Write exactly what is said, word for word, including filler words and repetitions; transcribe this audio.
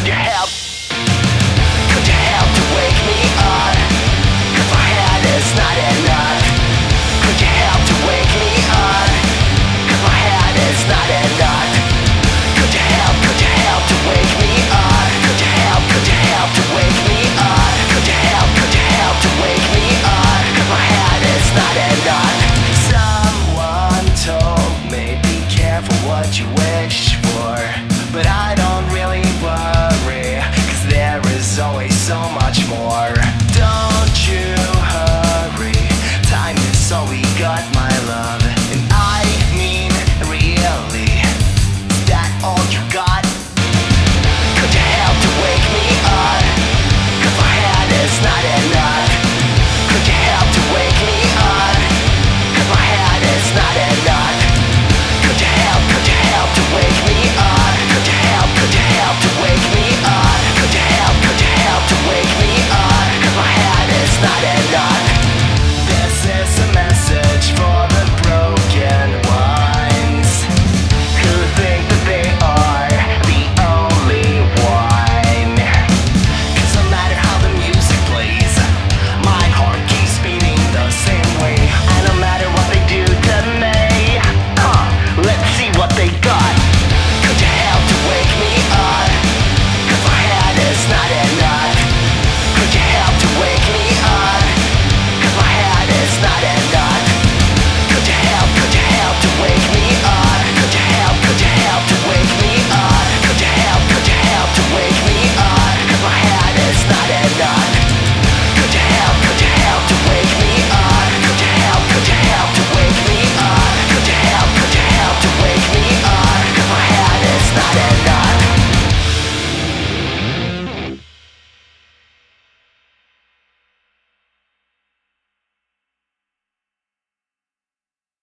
you help? Could you help to wake me up? 'Cause my head is not enough. Could you help to wake me up? 'Cause my head is not enough. Could you help, could you help to wake me up? Could you help, could you help to wake me up? Could you help, could you help to wake me up? 'Cause my head is not enough. Someone told me be careful what you wish for, but I don't really worry, 'cause there is always so much more. Don't you hurry, time is all we got, my love. And I mean really, is that all you got? Could you help to wake me up? 'Cause my head is not enough. Could you help to wake me up? 'Cause my head is not enough. Could you help, could you help to wake me up? Could you help, could you help to wake me up? Could you help, could you help to wake me up? 'Cause my head is not enough. This is a message for the broken ones who think that they are the only one. 'Cause no matter how the music plays, my heart keeps beating the same way. And no matter what they do to me, huh, let's see what they got. Could you help to wake me up? 'Cause my head is not enough. Could you help to wake me up? 'Cause my head is not enough.